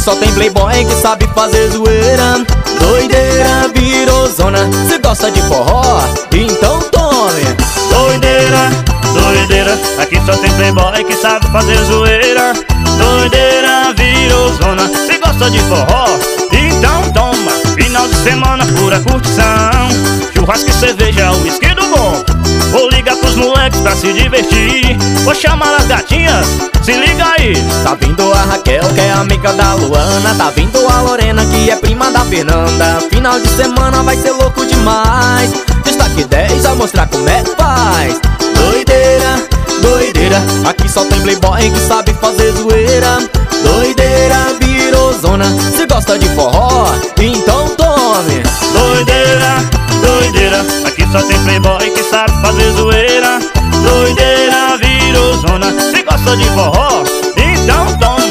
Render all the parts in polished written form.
só tem playboy que sabe fazer zoeira. Doideira virou zona, cê gosta de forró? Então tome. Doideira, doideira, aqui só tem playboy que sabe fazer zoeira. Doideira virou zona, cê gosta de forró? Então toma. Final de semana, pura curtição, churrasco e cerveja, uísque do bom. Vou ligar pros moleques pra se divertir, vou chamar as gatinhas, se liga aí. Tá vindo a Raquel, que é amiga da Luana. Tá vindo a Lorena, que é prima da Fernanda. Final de semana vai ser louco demais. Destaque 10 a mostrar como é que faz. Doideira, doideira, aqui só tem playboy que sabe fazer zoeira. Doideira virou zona, cê gosta de forró? Então tome. Doideira, doideira, aqui só tem playboy que sabe fazer zoeira. Doideira virou zona, cê gosta de forró? Então toma.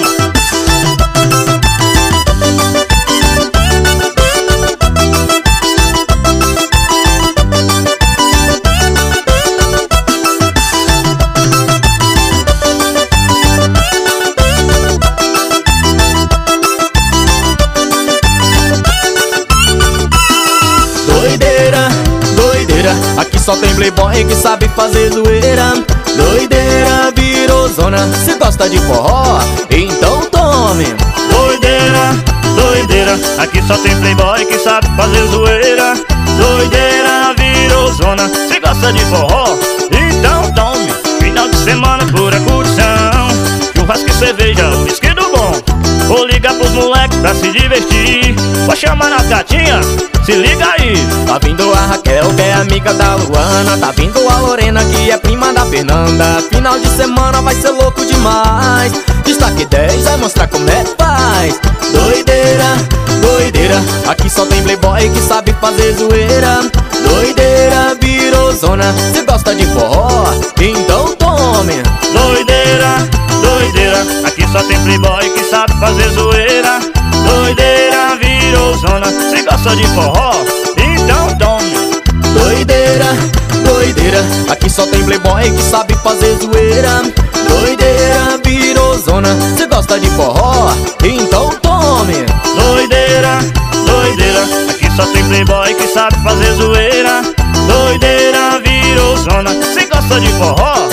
Doideira, doideira, aqui só tem playboy que sabe fazer zoeira. Doideira virou zona, cê gosta de forró? Então tome. Doideira, doideira, aqui só tem playboy que sabe fazer zoeira. Doideira virou zona, cê gosta de forró? Então tome. Final de semana, pura curtição, churrasco e cerveja, uísque do bom. Vou ligar pros moleques pra se divertir, vou chamar as gatinhas, se liga aí. Tá vindo a Raquel, que é amiga da Luana. Tá vindo a Lorena, que é prima da Fernanda. Final de semana vai ser louco demais. Destaque 10 vai mostrar como é que faz. Doideira, doideira, aqui só tem playboy que sabe fazer zoeira. Doideira virou zona, cê gosta de forró? Então tome. Doideira, doideira, aqui só tem playboy que sabe fazer zoeira. Doideira virou zona, cê gosta de forró? Então tome. Doideira, doideira, aqui só tem playboy que sabe fazer zoeira. Doideira virou zona, cê gosta de forró? Então tome. Doideira, doideira, aqui só tem playboy que sabe fazer zoeira. Doideira virou zona, cê gosta de forró?